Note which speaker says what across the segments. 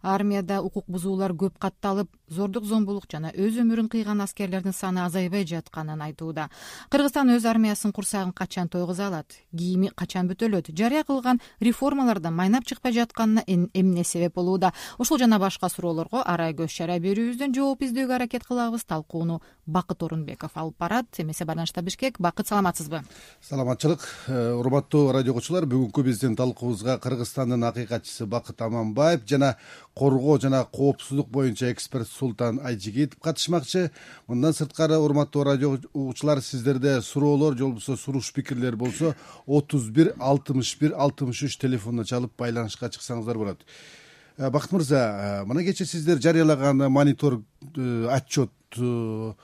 Speaker 1: армияда укук бузуулар көп катталып, зордук зомбулук жана өз өмүрүн кыйган аскерлердин саны азайбай жатканын айтууда. Кыргызстан өз армиясынын курсагын качан тойгуза алат, кийими качан бүтөлөт, жарыя кылган реформаларда майнап чыкпай жатканына эмне себеп болууда? Ушул жана башка суроолорго арай көз чара берүүбүздөн жооп издөөгө аракет кылабыз. Талкууну Бакыт Орунбеков алып барат. Эмесе байланышта Бишкек. Бакыт, саламатсызбы?
Speaker 2: Саламатчылык. Урматтуу радио окуучулар, бүгүнкү биздин талкуубузга Кыргызстандын акыйкатчысы Бакыт Аманбаев жана коргоо жана коопсуздук боюнча эксперт Султан Айжигитов катышмакчы. Мындан сырткары, урматтуу радио окуучулар, сиздерде суроолор же болбосо суруш пикирлер болсо 31 61 63 телефонуна чалып байланышка чыксаңыздар болот. Бакыт мырза, мына кечээ сиздер жарыялаган мониторинг отчетто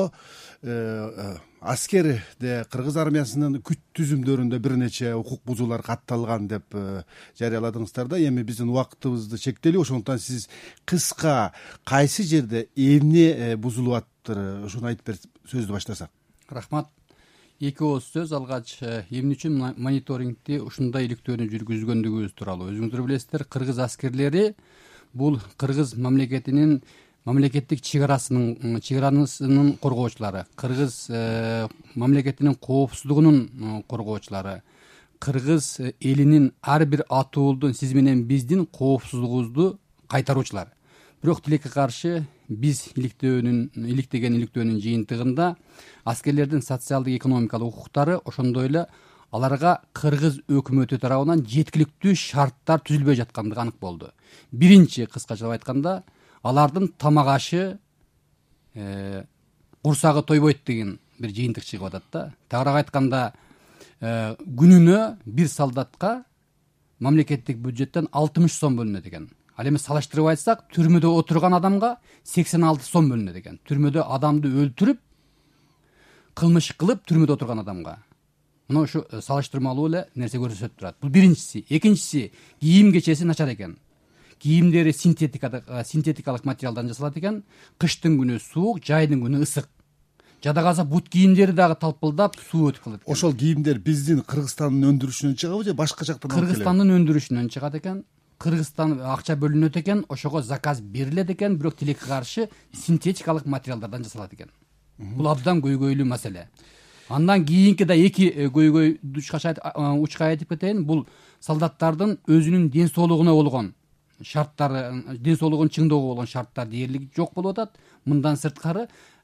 Speaker 2: аскерде Кыргыз армиясынын күч түзүмдөрүндө бир нече укук бузуулар катталган деп жарыяладыңыздар да. Эми биздин убактыбызды чектелүү, ошондуктан сиз кыска кайсы жерде эмне бузулуп атыптыр, ушуну айтып берип сөздү баштасак.
Speaker 3: Рахмат. Эки ооз сөз. Алгач, эмне үчүн мониторингти ушундай иликтөөнү жүргүзгөндүгүбүз тууралуу. Өзүңүздөр билесиздер, кыргыз аскерлери бул кыргыз мамлекетинин мамлекеттик чыгарасын коргоочулары, кыргыз мамлекетинин коопсуздугунун коргоочулары, кыргыз элинин ар бир атуулдун, сиз менен биздин коопсуздугубузду кайтаруучулар. Бирок тилекке каршы биз иликтеген иликтөөнүн жыйынтыгында аскерлердин социалдык экономикалык укуктары, ошондой эле аларга кыргыз өкмөтү тарабынан жеткиликтүү шарттар түзүлбөй жаткандыгы анык болду. Биринчи, кыскачалап айтканда, алардын тамак ашы курсагы тойбойт деген бир жыйынтык чыгып атат да. Тагыраак айтканда, күнүнө бир солдатка мамлекеттик бюджеттен 60 сом бөлүнөт экен. Ал эми салыштырып айтсак, түрмөдө отурган адамга 86 сом бөлүнөт экен. Түрмөдө адамды өлтүрүп, кылмыш кылып түрмөдө отурган адамга. Мына ушу салыштырмалуу эле нерсе көрсөтүп турат. Бул биринчиси. Экинчиси, кийим кечеси начар экен. Кийимдери синтетикалык материалдан жасалат экен. Кыштын күнү суук, жайдын күнү ысык. Жада калса бут кийимдери дагы талпылдап суу өтүп калат экен.
Speaker 2: Ошол кийимдер биздин Кыргызстандын өндүрүшүнөн чыгабы же башка жактан алып келет?
Speaker 3: Кыргызстандын өндүрүшүнөн чыгат экен. Кыргызстан акча бөлүнөт экен, ошого заказ берилет экен, бирок тилекке каршы синтетикалык материалдардан жасалат экен. Бул абдан көйгөйлүү маселе. Андан кийинки да эки көйгөй учка айтып кетейин. Бул солдаттардын өзүнүн ден соолугуна болгон шарттары, ден соолугун чыңдоого болгон шарттар дээрлик жок болуп атат. Мындан сырткары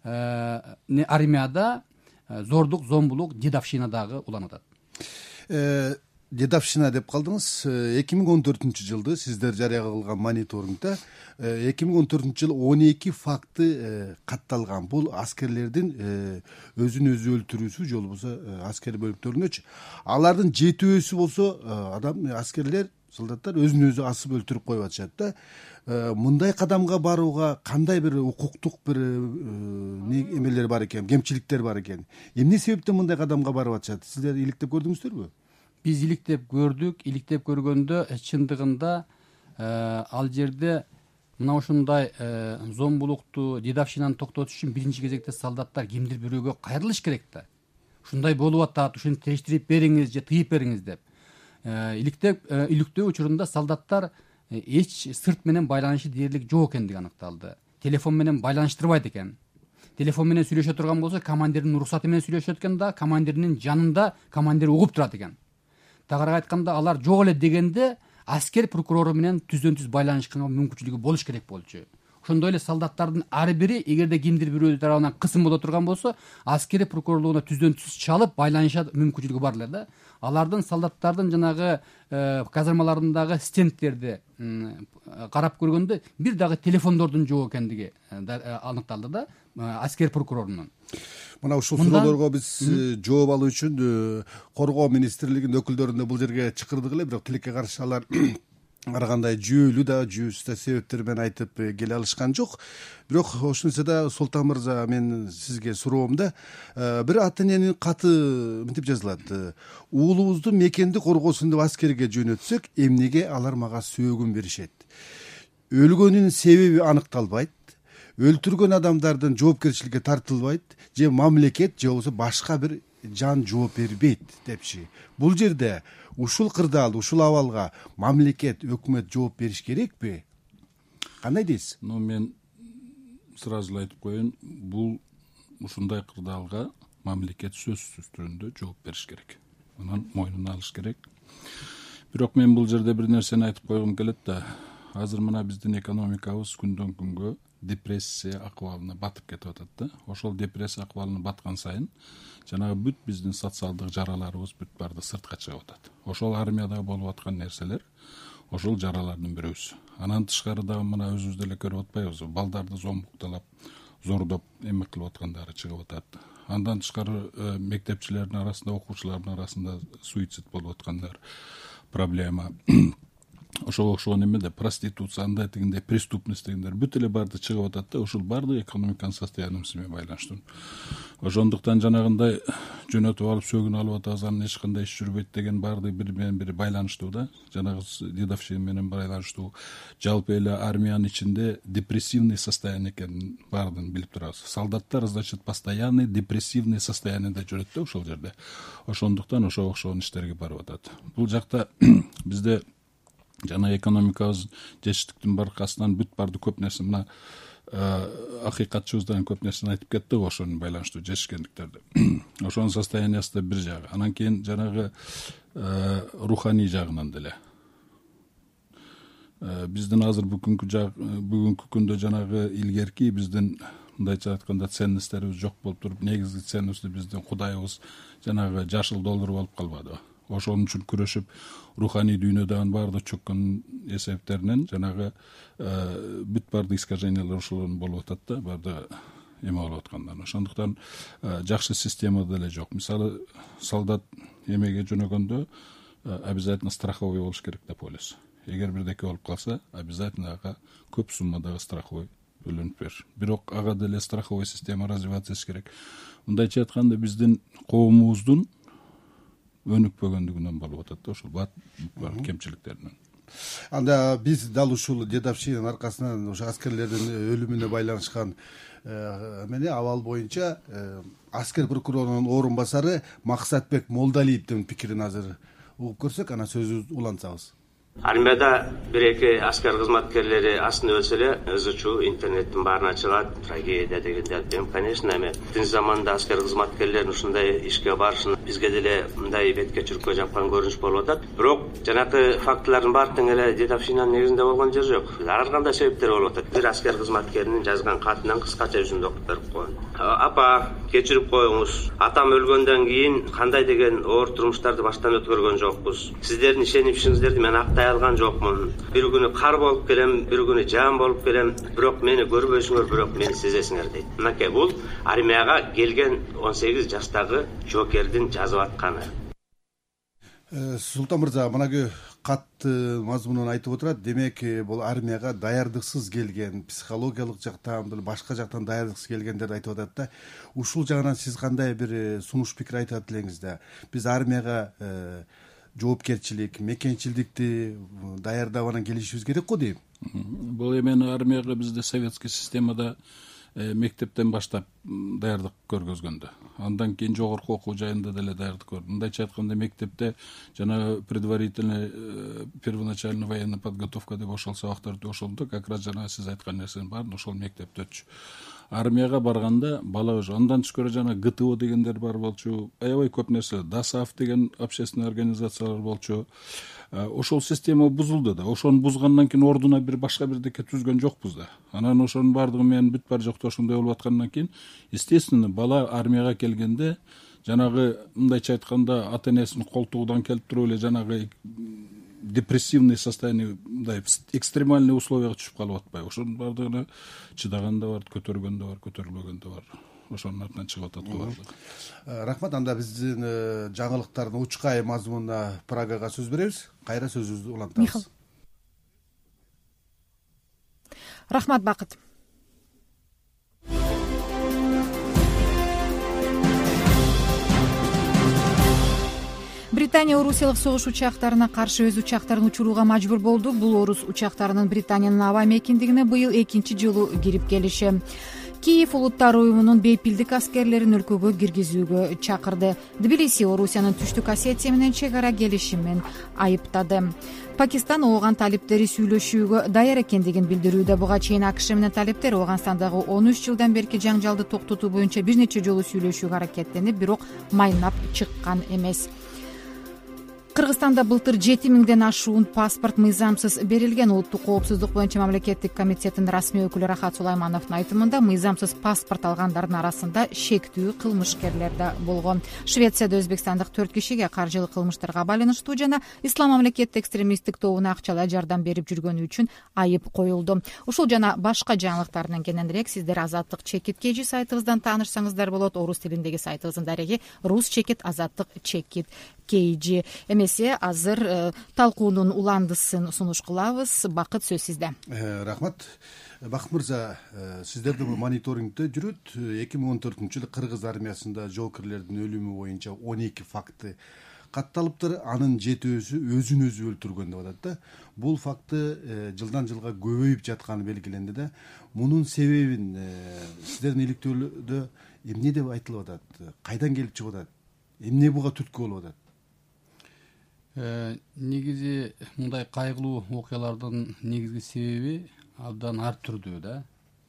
Speaker 3: армияда зордук, зомбулук, дедовщина дагы уланып атат.
Speaker 2: Дедовщина деп калдыңыз. 2014-жылды сиздер жарыя кылган мониторингде 2014 жыл 12 факты катталган. Бул аскерлердин өзүн өзү өлтүрүүсү же болбосо аскер бөлүктөрүнөчү. Алардын 7-өсү болсо аскерлер, солдаттар өзүн өзү асып өлтүрүп коюп атышат да. Мындай кадамга барууга кандай бир укуктук бир эмелер бар экен, кемчиликтер бар экен. Эмне себептен мындай кадамга барып атышат? Сиздер иликтеп көрдүңүздөрбү?
Speaker 3: Биз иликтеп көрдүк. Иликтеп көргөндө чындыгында ал жерде мына ушундай зомбулукту, дедовщинаны токтотуш үчүн биринчи кезекте солдаттар кимдир бирөөгө кайрылыш керек да. Ушундай болуп атат, ушуну тештирип бериңиз же тыйып бериңиз деп. Иликтөө учурунда солдаттар эч сырт менен байланышы дээрлик жок экендиги аныкталды. Телефон менен байланыштырбайт экен. Телефон менен сүйлөшө турган болсо, командирдин уруксаты менен сүйлөшөт экен да, командирдин жанында командир угуп турат экен. Тагыраак айтканда, алар жок эле дегенде аскер прокурору менен түздөн-түз байланышканга мүмкүнчүлүгү болуш керек болчу. Ошондой эле солдаттардын ар бири, эгерде кимдир бирөө тарабынан кысым боло турган болсо, аскери прокурорлугуна түздөн-түз чалып байланышат мүмкүнчүлүгү бар эле да. Алардын, солдаттардын жанагы казармаларындагы стендтерди карап көргөндө бир дагы телефондордун жок экендиги аныкталды да, аскер прокурорунун.
Speaker 2: Мына ушул суроолорго биз жооп алуу үчүн коргоо министрлигинин өкүлдөрүн бул жерге чакырдык эле, бирок тилекке каршы алар ар кандай жүйөлүү да жүйсүз себептер менен айтып келе алышкан жок. Бирок ошонусу да Султан мырза, мен сизге суроомда бир ата эненин каты мынтип жазылат: уулубузду мекенди коргосун деп аскерге жөнөтсөк, эмнеге алар мага сөөгүн беришет? Өлгөнүнүн себеби аныкталбайт, өлтүргөн адамдардын жоопкерчиликке тартылбайт, же мамлекет же болбосо башка бир жан жооп бербейт депчи. Бул жерде ушул кырдаал, ушул абалга мамлекет, өкмөт жооп бериш керекпи? кандай дейсиз?
Speaker 4: Мен сразу эле айтып коеюн, бул ушундай кырдаалга мамлекет сөзсүз түрүндө жооп бериш керек, анан мойнуна алыш керек. Бирок мен бул жерде бир нерсени айтып койгум келет да, азыр мына биздин экономикабыз күндөн күнгө депрессия акыбалына батып кетип атат да. Ошол депрессия акыбалына баткан сайын жанагы бүт биздин социалдык жараларыбыз бүт баарды сыртка чыгып атат. Ошол армияда болуп аткан нерселер ошол жаралардын бирөөсү. Анан тышкары дагы мына өзүбүз деле көрүп атпайбызбы, балдарды зомбукталап, зордоп эме кылып аткандары чыгып атат. Андан тышкары мектепчилердин арасында, окуучулардын арасында суицид болуп аткандар проблема. Ошого окшогон эмеде проституция, андай тигиндей преступность дегендер бүт эле баарды чыгып атат да, ушул баардыгы экономиканын состояниесі менен байланыштуу. Ошондуктан жанагындай жөнөтүп алып сөгүн алып атабыз, анан эч кандай иш жүрбөйт деген баардыгы бири менен бири байланыштуу да. Жанагы дедовщина менен байланыштуу. Жалпы эле армиянын ичинде депрессивный состояние экенин баардыгын билип турабыз. Солдаттар, значит, постоянный депрессивный состояниеде жүрөт да ошол жерде. Ошондуктан ошого окшогон иштерге барып атат. Бул жакта бизде жана экономикабыз жетиштиктин баркасынан бүт барды көп нерсе мына акыйкатчыбыздан көп нерсени айтып кетти го, ошонун байланыштуу жетишкендиктерди. Ошонун состояниясы да бир жагы. Анан кийин жанагы руханий жагынан деле биздин азыр бүгүнкү күндө жанагы илгерки биздин мындайча айтканда ценностьтерибиз жок болуп туруп, негизги ценности биздин Кудайыбыз жанагы жашыл доллар болуп калбадыбы? Ошон үчүн күрөшүп руханий дүйнөдөгү баардык чөккөн эсептеринен жанагы бүт баардык искажениялар ошолордун болуп атат да, баардыгы эме болуп аткандан. Ошондуктан жакшы система деле жок. Мисалы солдат эмеге жөнөгөндө обязательно страховой болуш керек да, полис. Эгер бирдеке болуп калса, обязательно ага көп суммадагы страховой төлөнүп бериш. Бирок ага деле страховой система развиваться этиш керек. Мындайча айтканда биздин коомубуздун өнүкпөгөндүгүнөн болуп атат да, ошол бар кемчиликтеринен.
Speaker 2: Анда биз дал ушул дедовщинанын аркасынан ошо аскерлердин өлүмүнө байланышкан эмне абал боюнча аскер прокурорунун орун басары Максатбек Молдалиевдин пикирин азыр угуп көрсөк, анан сөзүбүздү улантсабыз.
Speaker 5: Армияда бир-эки аскер кызматкерлери астында өлсө эле ызычуу интернеттин баарына чыгат, трагедия дегендер. Конечно, эми тин заманда аскер кызматкерлердин ушундай ишке барышын бизге деле мындай бетке чүрккө жапкан көрүнүш болуп атат. Бирок жанакы фактылардын баары тең эле дедовщинанын негизинде болгон жери жок. Ар кандай себептер болуп атат. Бир аскер кызматкеринин жазган катынан кыскача жүзүндө окуп берип коеюн. Апа, кечирип коюңуз. Атам өлгөндөн кийин кандай деген оор турмуштарды баштан өткөргөн жокпуз. Сиздердин ишенимиңиздерди мен актай алган жокмун. Бир күнү кар болуп келем, бир күнү жаан болуп келем, бирок мени көрбөйсүңөр, бирок мени сезесиңер дейт. Мынакей бул армияга келген 18 жаштагы жоокердин жазып атканы.
Speaker 2: Султан мырза, мынагы катты мазмунун айтып отурат. Демек, бул армияга даярдыксыз келген, психологиялык жактан, башка жактан даярдыксыз келгендерди айтып атат да. Ушул жагынан сиз кандай бир сунуш пикир айтат элеңиз да? Биз армияга жоопкерчилик, мекенчилдикти даярдап анан келишибиз керек го дейм.
Speaker 4: Бул эми армияга бизде советский системада мектептен баштап даярдык көргөзгөндө. Андан кийин жогорку окуу жайында деле даярдык көрдүм. Мындайча айтканда мектепте жана предварительный первоначальный военная подготовка деп ошол сабактарды ошолду, как раз жана сиз айткан нерсенин баарын ошол мектепте өтчү. Армияга барганда бала уже андан тышкары жана ГТО дегендер бар болчу, аябай көп нерсе, ДАСАФ деген общественный организациялар болчу. Ошол система бузулду да. Ошону бузгандан кийин ордуна бир башка бирдеке түзгөн жокпуз да. Анан ошонун баардыгы менен бүт бар жокто ошондой болуп аткандан кийин, естественно, бала армияга келгенде жанагы мындайча айтканда ата-энесинин колтугунан келип туруп эле жанагы депрессивный состояние, мындай экстремальный условияга түшүп калып атпайбы? Ошонун баардыгына чыдаган да бар, көтөргөн да бар, көтөрүлбөгөн да бар. Ошонун артынан чыгып атат баардыгы.
Speaker 2: Рахмат. Анда биздин жаңылыктардын учкай мазмунуна Прагага сөз беребиз. Кайра сөзүбүздү улантабыз.
Speaker 1: Рахмат, Бакыт. Британия орусиялык согуш учактарына каршы өз учактарын учурууга мажбур болду. Бул орус учактарынын Британиянын аба мейкиндигине быйыл экинчи жолу кирип келиши. Киев улуттар уюмунун бейпилдик аскерлерин өлкөгө киргизүүгө чакырды. Тбилиси Орусиянын Түштүк Осетия менен чек ара келишимин айыптады. Пакистан ооған талиптери сүйлөшүүгө даяр экендигин билдирүүдө. Буга чейин АКШ менен талиптер Ооганстандагы 13 жылдан берки жаңжалды токтотуу боюнча бир нече жолу сүйлөшүүгө аракеттенип, бирок майнап чыккан эмес. Кыргызстанда былтыр 7000ден ашуун паспорт мыйзамсыз берилген. Улуттук коопсуздук боюнча мамлекеттик комитеттин расмий өкүлү Рахат Сулаймановдун айтымында, мыйзамсыз паспорт алгандардын арасында шектүү кылмышкерлер да болгон. Швецияда өзбекстандык 4 кишиге каржылык кылмыштарга байланыштуу жана ислам мамлекет экстремисттик тобуна акчалай жардам берип жүргөнү үчүн айып коюлду. Ушул жана башка жаңылыктардан кененирээк сиздер Азаттык Чекит KG сайтыбыздан таанышсаңыздар болот. Орус тилиндеги сайтыбыздын дареги Рус Чекит, Азаттык Чекит KG. Эмесе азыр талкуунун уландысын сунуш кылабыз. Бакыт, сөз сизде.
Speaker 2: Рахмат. Бакыт мырза, сиздердин бул мониторингде жүрөт. 2014-жылы Кыргыз армиясында жоокерлердин өлүмү боюнча 12 факты катталыптыр. Анын 7-өсү өзүн өзү өлтүргөн деп атат да. Бул факты жылдан жылга көбөйүп жатканы белгиленди да. Мунун себебин сиздердин иликтөөлөрдө эмне деп айтылып атат? Кайдан келип чыгып атат? Эмне буга түрткү болуп атат?
Speaker 3: Негизи мындай кайгылуу окуялардын негизги себеби абдан ар түрдүү да.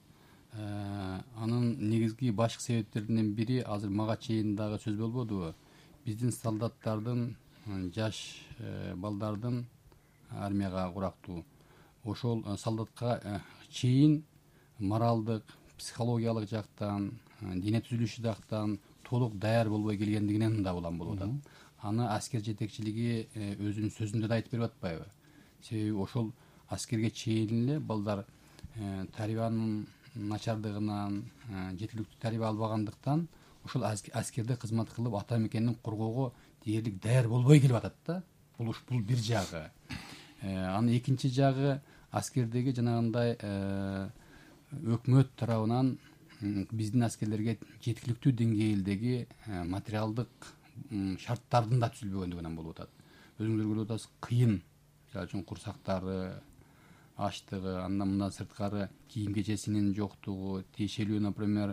Speaker 3: Анын негизги башкы себептеринин бири азыр мага чейин дагы сөз болбодубу? Биздин солдаттардын, жаш балдардын армияга курактуу. Ошол солдатка чейин моралдык, психологиялык жактан, дене түзүлүшү жактан толук даяр болбой келгендигинен да улам болуп атат. Аны аскер жетекчилиги өзүнүн сөзүндө да айтып берип атпайбы? Себеби ошол аскерге чейин эле балдар тарбиянын начардыгынан, жеткиликтүү тарбия албагандыктан ошол аскерде кызмат кылып ата мекенин коргоого дээрлик даяр болбой келип атат да. Бул бир жагы. Анын экинчи жагы аскердеги жанагындай өкмөт тарабынан биздин аскерлерге жеткиликтүү деңгээлдеги материалдык шарттардын да түзүлбөгөндүгүнөн болуп атат. Өзүңүздөр көрүп атасыз, кыйын. Мисалы үчүн курсактары, ачтыгы, андан мындан сырткары кийим кечесинин жоктугу, тиешелүү, например,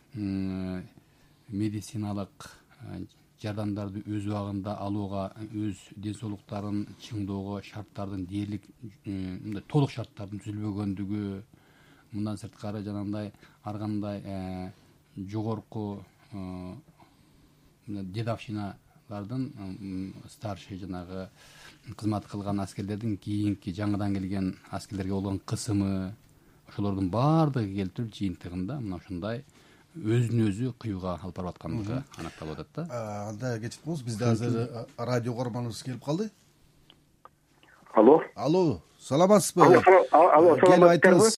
Speaker 3: медициналык жардамдарды өз убагында алууга, өз ден соолуктарын чыңдоого шарттардын дээрлик мындай толук шарттардын түзүлбөгөндүгү, мындан сырткары жанагындай ар кандай жогорку дедовщиналардын старший жанагы кызмат кылган аскерлердин кийинки жаңыдан келген аскерлерге болгон кысымы, ошолордун баардыгы келтирип жыйынтыгында мына ушундай өзүн өзү кыюуга алып барып аткандыгы аныкталып атат да.
Speaker 2: Анда кечип коебуз, бизде азыр радио көрөрманыбыз келип калды.
Speaker 6: Алло.
Speaker 2: Алло, саламатсызбы?
Speaker 6: Алло,
Speaker 2: келип айтыңыз.